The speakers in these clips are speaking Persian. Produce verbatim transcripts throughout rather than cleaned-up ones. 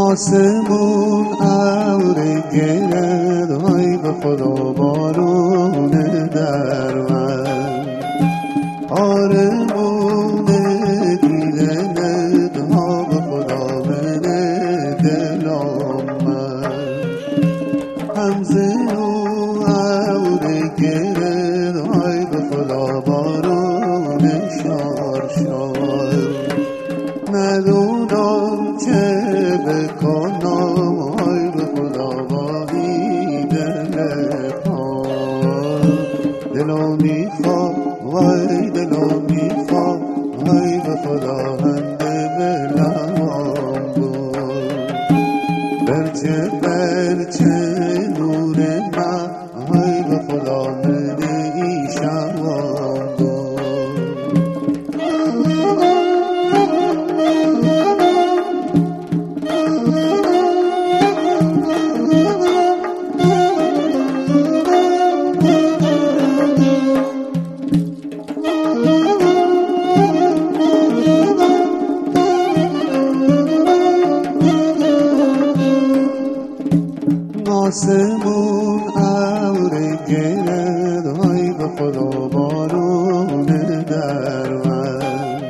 آسمون ابر گرد، های به خدا بارون در من، آرمون دیدنت ها به خدا بنه دلم من، همزه و ابر گرد، های به خدا بارون شار شار، ندونم چه بکنم، های به خدا با این دل پار، دلو میخواد وای دلو میخواد، های به خدا هنده بلوام بود، برچه برچه نور من، های به خدا منه ای شوام بود. آسمون ابر گرد، های به خدا بارون در من،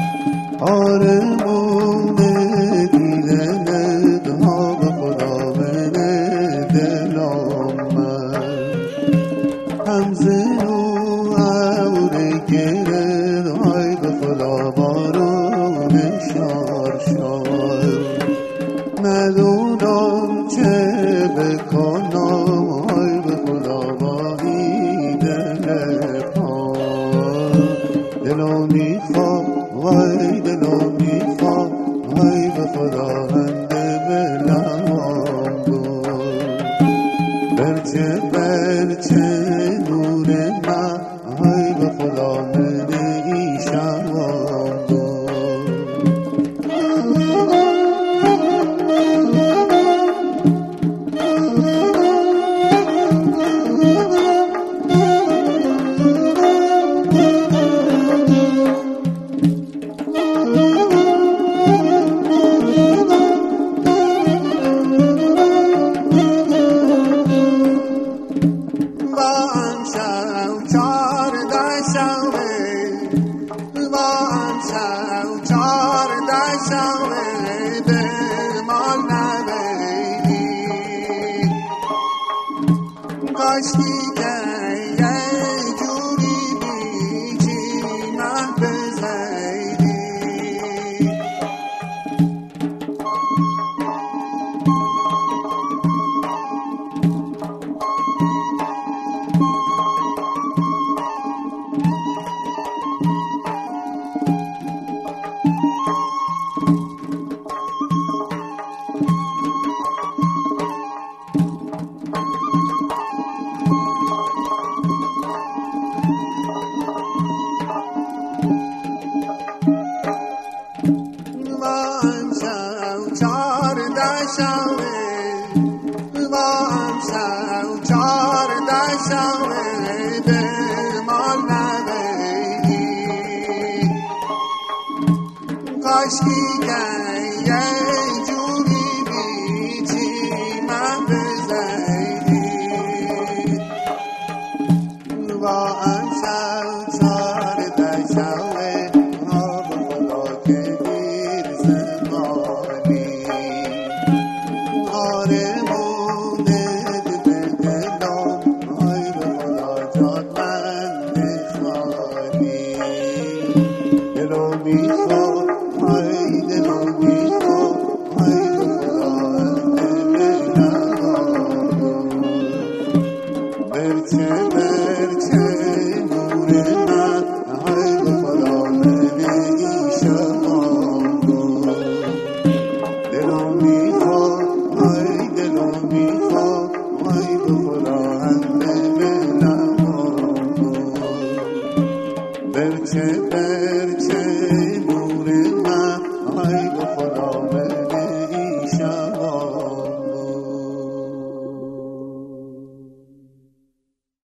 آرمون دیدنت ها به خدا بنه دلم من، همزه و ابر گرد، های به خدا بارون شار شار، ندونم چه بکنم، های به خدا با این دل پار، دلو میخواد وای دلو میخواد، های به خدا هنده بلوام بود، برچه برچه نور من، های به خدا منه ای شوام بود. کاشکی که یه جوری بیچی مه بزیدی، کاشکی که یه جوری بیچی مه بزیدی، با امشب چارده شبه ها به خدا که دیر زمانی، آرمونت به دلم، های به خدا جان من نشانی، دلو میخواد های دلو میخواد، های به خدا هنده بلوام بود، برچه